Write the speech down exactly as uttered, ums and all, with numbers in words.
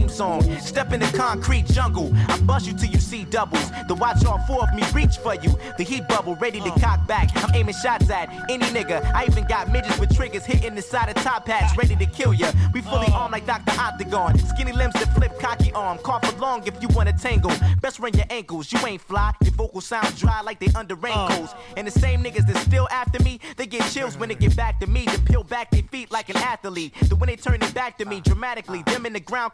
theme song. Step in the concrete jungle, I bust you till you see doubles. The watch all four of me reach for you. The heat bubble ready to cock back. I'm aiming shots at any nigga. I even got midgets with triggers hitting the side of top hats, ready to kill ya. We fully armed like Doctor Octagon. Skinny limbs that flip cocky arm. Cough for long if you wanna tangle. Best run your ankles. You ain't fly. Your vocals sound dry like they under raincoats. And the same niggas that still after me, they get chills when they get back to me. To peel back their feet like an athlete. Then when they turn it back to me dramatically, them in the ground